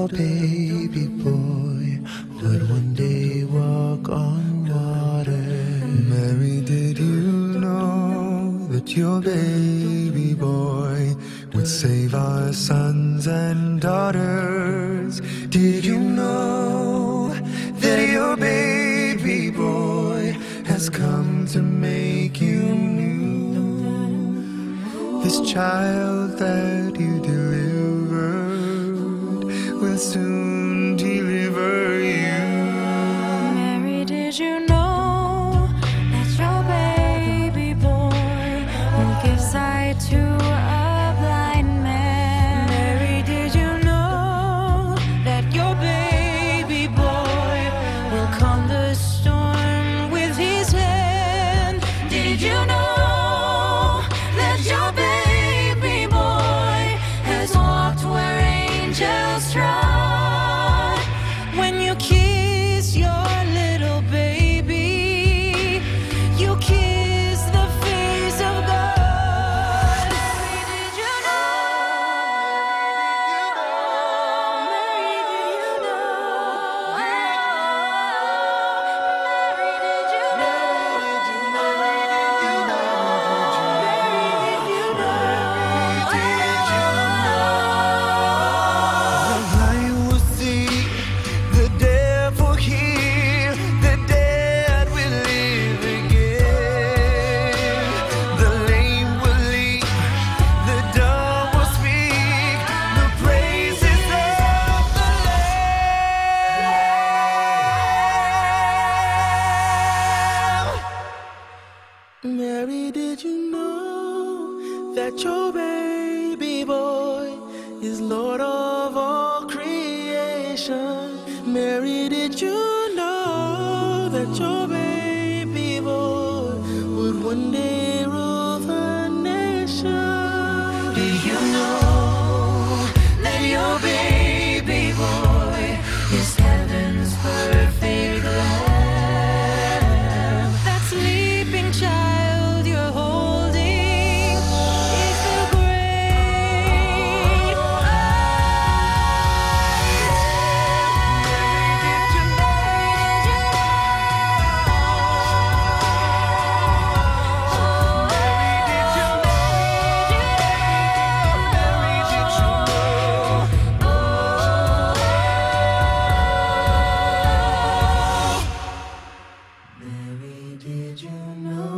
your baby boy would one day walk on water. Mary, did you know that your baby boy would save our sons and daughters? Did you know that your baby boy has come to make you new? This child that you delivered will soon deliver you. Mary, did you know that your baby boy will give sight to a blind man? Mary, did you know that your baby boy will calm the storm with his hand? Did you know that your baby boy has walked where angels trod? When you kiss your little baby, you kiss the face of God. Mary, did you know? Mary, did you know? Mary, did you know? The blind will see, the deaf will hear, the dead will live again. The lame will leap, the dumb will speak, the praises of the Lamb. Mary, did you know that your baby boy is Lord of all creation? Mary, did you know that your baby boy would one day rule the nation? Did you know that your baby boy is heaven's perfect lamb? That sleeping child you're holding is the great I Mary, did you know?